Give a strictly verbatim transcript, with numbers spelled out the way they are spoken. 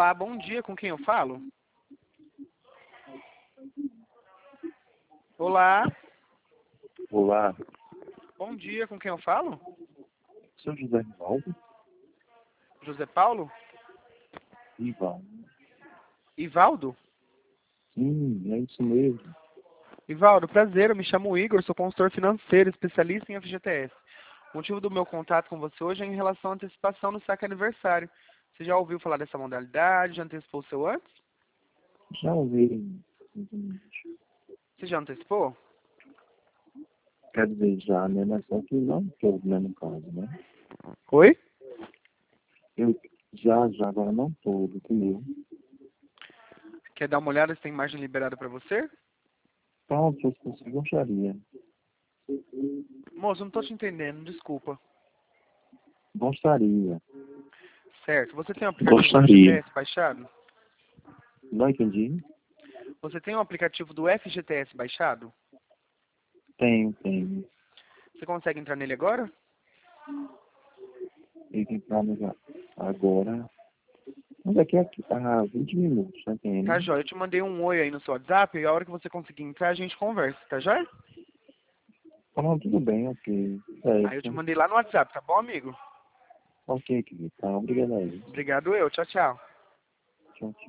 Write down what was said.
Olá, bom dia, com quem eu falo? Olá, Olá, bom dia, com quem eu falo? sou José Rivaldo. José Paulo? Rivaldo. Ivaldo? Sim, é isso mesmo. Ivaldo, prazer, eu me chamo Igor, sou consultor financeiro, especialista em F G T S. O motivo do meu contato com você hoje é em relação à antecipação no saque aniversário. Você já ouviu falar dessa modalidade? Já antecipou o seu antes? Já ouvi. Você já antecipou? Quer dizer, já, né? Mas só que não todo, né, no caso, né? Oi? Eu já, já, agora não todo, entendeu? Quer dar uma olhada se tem margem liberada para você? Então, se você gostaria. Moço, não tô te entendendo, desculpa. Gostaria. Certo, você tem o aplicativo do Gostaria. F G T S baixado? Não entendi? Você tem o aplicativo do F G T S baixado? Tenho, tenho. Você consegue entrar nele agora? Tem que entrar no já. Agora. Mas daqui a, a vinte minutos, tá Tá, entendendo? jóia. Eu te mandei um oi aí no seu WhatsApp e a hora que você conseguir entrar a gente conversa, tá jóia? Falando tudo bem, ok. Aí eu te Certo. mandei lá no WhatsApp, tá bom, amigo? Ok, querido. Tá, obrigado aí. Obrigado eu. Tchau, tchau. Tchau, tchau.